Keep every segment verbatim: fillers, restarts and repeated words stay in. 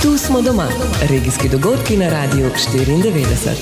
Tu smo doma. Regijski dogodki na Radiu štiriindevetdeset.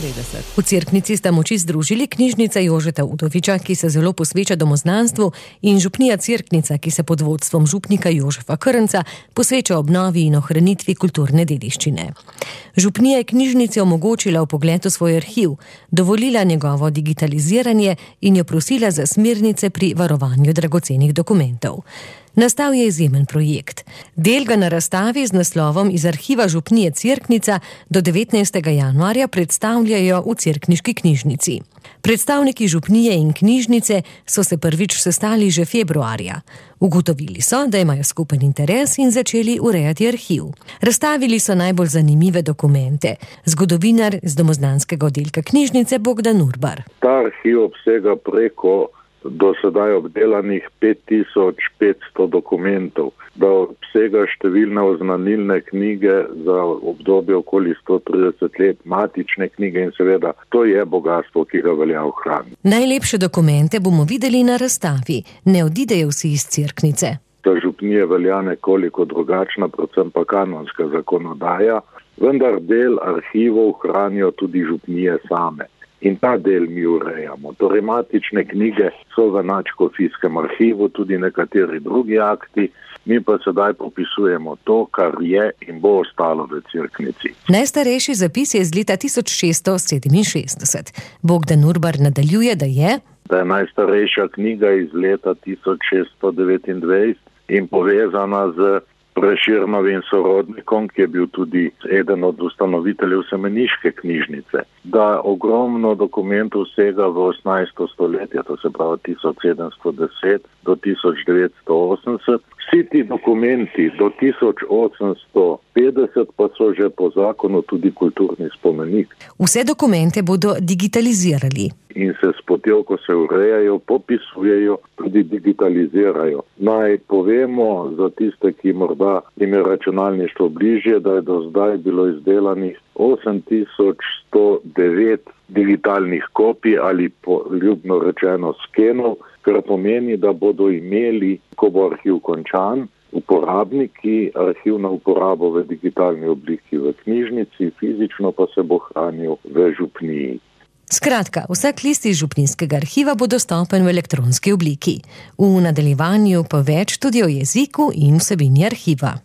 V Cerknici sta moči združili knjižnica Jožeta Udoviča, ki se zelo posveča domoznanstvu, in župnija Cerknica, ki se pod vodstvom župnika Jožefa Krnca posveča obnovi in ohranitvi kulturne dediščine. Župnija je knjižnici omogočila vpogled v svoj arhiv, dovolila njegovo digitaliziranje in jo prosila za smernice pri varovanju dragocenih dokumentov. Nastal je izjemen projekt. Del ga na razstavi z naslovom Iz arhiva župnije Cerknica do devetnajstega januarja predstavljajo v Cerkniški knjižnici. Predstavniki župnije in knjižnice so se prvič sestali že februarja. Ugotovili so, da imajo skupen interes in začeli urejati arhiv. Razstavili so najbolj zanimive dokumente. Zgodovinar z domoznanskega oddelka knjižnice Bogdan Urbar. Ta arhiv obsega preko do sedaj obdelanih pet tisoč petsto dokumentov, da obsega številne oznanilne knjige za obdobje okoli sto trideset let, matične knjige in seveda to je bogatstvo, ki ga velja ohraniti. Najlepše dokumente bomo videli na razstavi. Ne odidejo vsi iz Cerknice. Ta župnija velja nekoliko drugačna, predvsem pa kanonska zakonodaja, vendar del arhivov hranijo tudi župnije same. In ta del mi urejamo. Torej, matične knjige so v nadškofijskem arhivu, tudi nekateri drugi akti, mi pa sedaj popisujemo to, kar je in bo ostalo v Cerknici. Najstarejši zapis je iz leta tisoč šeststo sedeminšestdeset. Bogdan Urbar nadaljuje, da je... Da je najstarejša knjiga iz leta tisoč šeststo devetindvajset in povezana z Prešernovim sorodnikom, ki je bil tudi eden od ustanoviteljev semeniške knjižnice. Da ogromno dokumentov vsega v osemnajsto stoletje, to se pravi tisoč sedemsto deset do tisoč devetsto osemdeset. Vsi ti dokumenti do tisoč osemsto petdeset pa so že po zakonu tudi kulturni spomenik. Vse dokumente bodo digitalizirali. In se s potjo, ko se urejajo, popisujejo, tudi digitalizirajo. Naj povemo za tiste, ki morda jim je računalništvo bližje, da je do zdaj bilo izdelanih osem tisoč sto devet digitalnih kopij ali poljubno rečeno skenov, kar pomeni, da bodo imeli, ko bo arhiv končan, uporabniki arhiv na uporabo v digitalni obliki v knjižnici, fizično pa se bo hranil v župniji. Skratka, vsak list iz župnijskega arhiva bo dostopen v elektronski obliki. V nadaljevanju pa več tudi o jeziku in vsebini arhiva.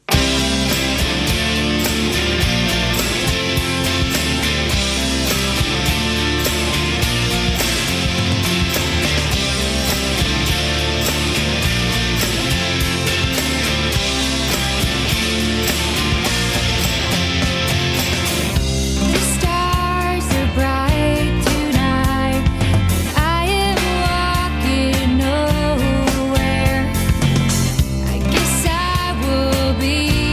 Be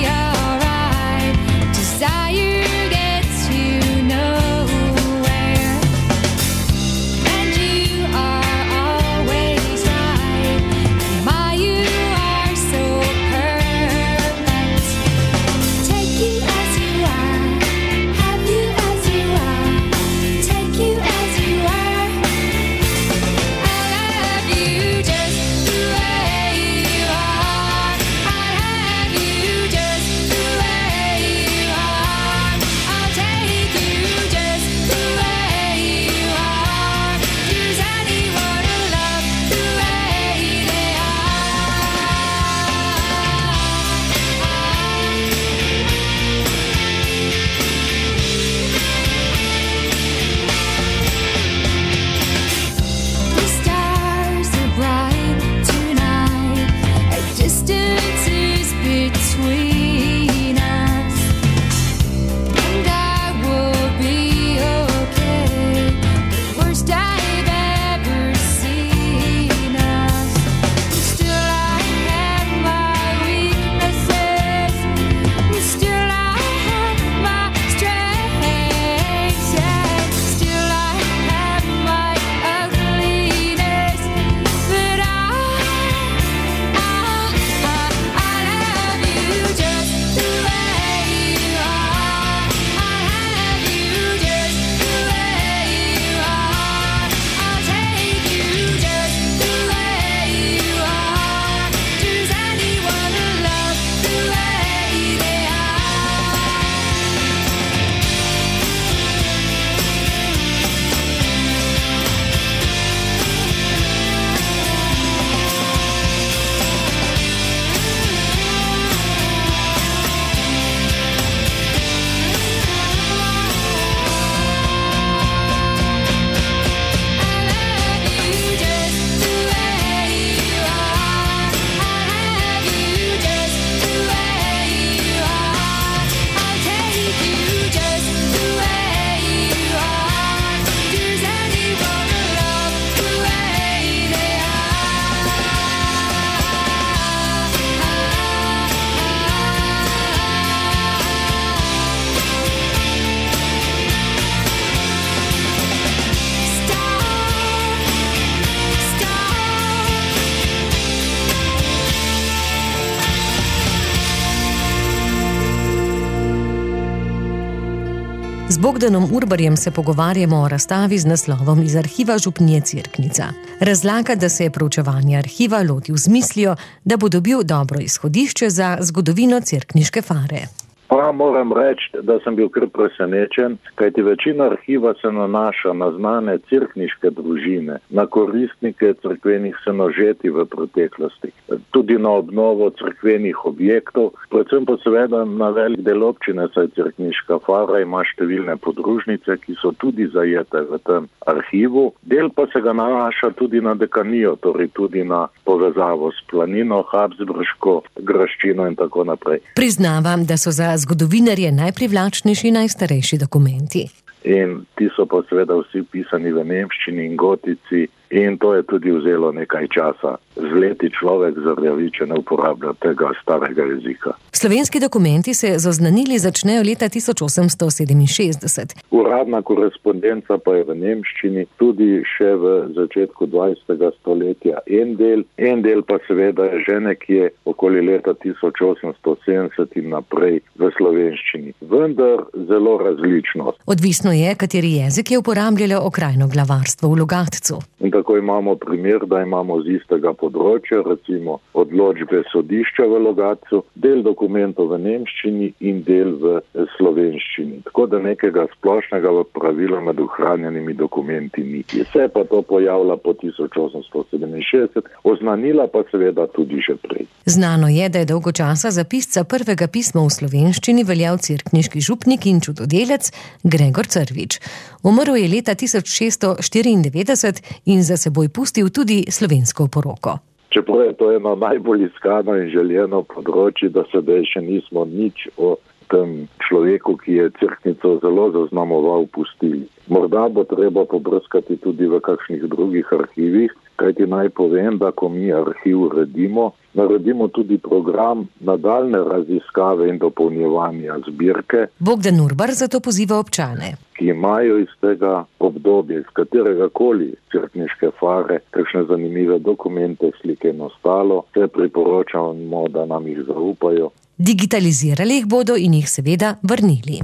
Z Bogdanom Urbarjem se pogovarjamo o razstavi z naslovom Iz arhiva župnije Cerknica. Razlaga, da se je proučevanje arhiva lotil z mislijo, da bo dobil dobro izhodišče za zgodovino cerkniške fare. Pa moram reči, da sem bil kar presenečen, kajti večina arhiva se nanaša na znane cerkniške družine, na koristnike cerkvenih senožetij v preteklosti, tudi na obnovo cerkvenih objektov, predvsem pa seveda na velik del občine, saj cerkniška fara ima številne podružnice, ki so tudi zajete v tem arhivu. Del pa se ga nanaša tudi na dekanijo, torej tudi na povezavo s planino, Habsburško graščino in tako naprej. Priznavam, da so za zgodovinarje najprivlačnejši najstarejši dokumenti. In ti so pa seveda vsi pisani v nemščini in gotici in to je tudi vzelo nekaj časa. Z leti človek zarjavi, če ne uporablja tega starega jezika. Slovenski dokumenti se z oznanili začnejo leta tisoč osemsto sedeminšestdeset. Uradna korespondenca pa je v nemščini, tudi še v začetku dvajsetega stoletja en del, en del pa seveda je že nekje okoli leta tisoč osemsto sedemdeset in naprej v slovenščini. Vendar zelo različno. Odvisno je, kateri jezik je uporabljalo okrajno glavarstvo v Logatcu. In tako imamo primer, da imamo z istega področja, recimo odločbe sodišča v Logatcu, del dokumentov v nemščini in del v slovenščini. Tako da nekega splošnega pravila med ohranjenimi dokumenti ni. Se pa to pojavlja po tisoč osemsto sedeminšestdeset, oznanila pa seveda tudi že prej. Znano je, da je dolgo časa za pisca prvega pisma v slovenščini veljal cerkniški župnik in čudodelec Gregor Crvič. Umrl je leta tisoč šeststo štiriindevetdeset in za seboj pustil tudi slovensko poroko. Čeprav je to eno najbolj iskano in željeno področje, da sedaj še nismo nič o tem človeku, ki je Cerknico zelo zaznamoval, pustili. Morda bo treba pobrskati tudi v kakšnih drugih arhivih, kajti naj povem, da ko mi arhiv uredimo, naredimo tudi program nadaljne raziskave in dopolnjevanja zbirke. Bogdan Urbar zato poziva občane, ki imajo iz tega obdobja, iz katerega koli cerkniške fare, kakšne zanimive dokumente, slike in ostalo, se priporočamo, da nam jih zaupajo. Digitalizirali jih bodo in jih seveda vrnili.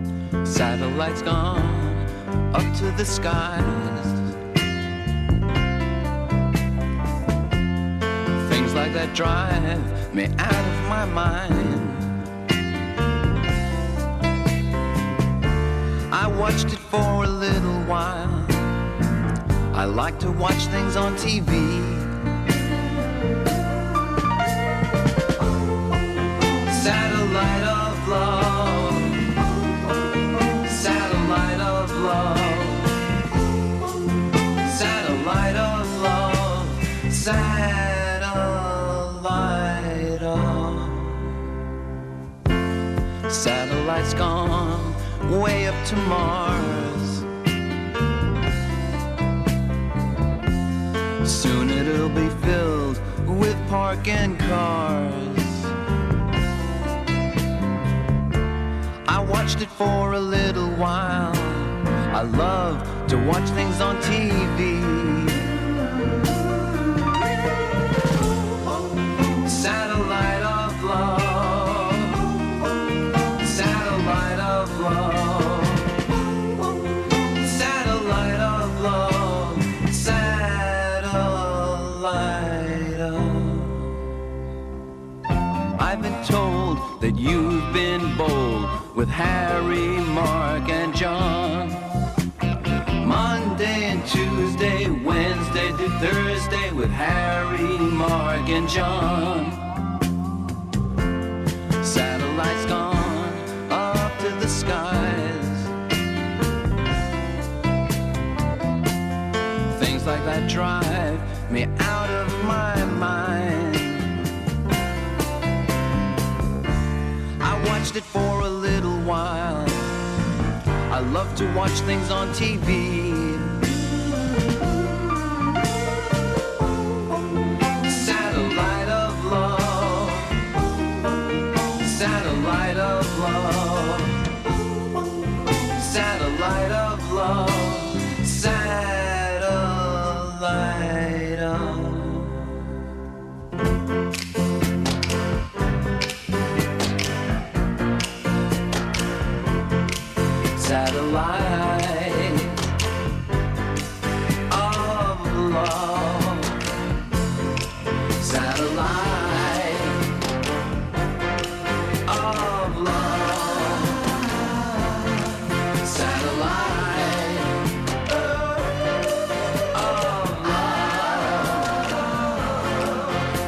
Satellites gone up to the skies. Things like that drive me out of my mind. I watched it for a little while. I like to watch things on T V. Satellite of love, satellite of love, satellite of love, satellite of. Satellite's gone way up to Mars. Soon it'll be filled with parking cars. I watched it for a little while. I love to watch things on T V. Satellite of love, satellite of love, satellite of love, satellite of. I've been told that you've been bold with Harry, Mark, and John. Monday and Tuesday, Wednesday to Thursday with Harry, Mark, and John. Satellites gone up to the skies. Things like that drive me out of my mind. I watched it for a little while. I love to watch things on T V. Satellite of love, satellite of love, satellite of love, satellite of. satellite of love, satellite of love, satellite of love,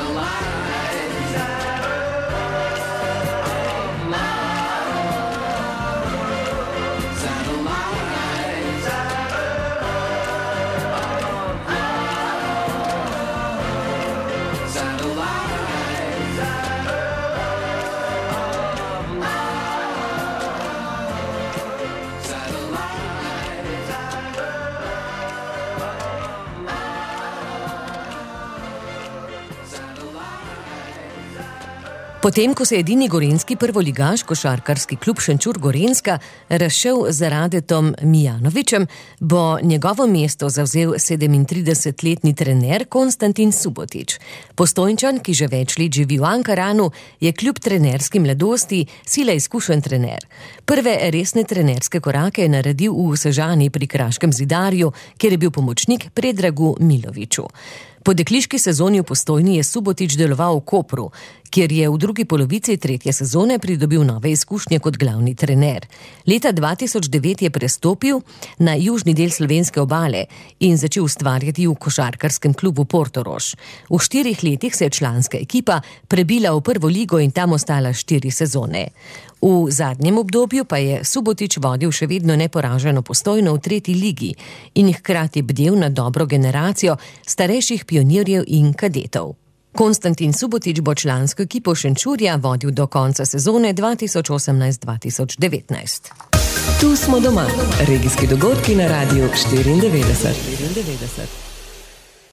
Potem, ko se je edini gorenjski prvoligaš, košarkarski klub Šenčur Gorenjska, razšel z Radetom Mijanovićem, bo njegovo mesto zavzel sedemintridesetletni trener Konstantin Subotić. Postojnčan, ki že več let živi v Ankaranu, je kljub trenerski mladosti sila izkušen trener. Prve resne trenerske korake je naredil v Sežani pri Kraškem Zidarju, kjer je bil pomočnik Predragu Miloviću. Po dekliški sezoni v Postojni je Subotić deloval v Kopru, kjer je v drugi polovici tretje sezone pridobil nove izkušnje kot glavni trener. Leta dva tisoč devet je prestopil na južni del slovenske obale in začel ustvarjati v košarkarskem klubu Portorož. V štirih letih se je članska ekipa prebila v prvo ligo in tam ostala štiri sezone. V zadnjem obdobju pa je Subotić vodil še vedno neporaženo Postojno v tretji ligi in hkrati bdel na dobro generacijo starejših pionirjev in kadetov. Konstantin Subotić bo člansko ekipo Šenčurja vodil do konca sezone dva tisoč osemnajst dva tisoč devetnajst. Tu smo doma. Regijski dogodki na Radiu štiriindevetdeset.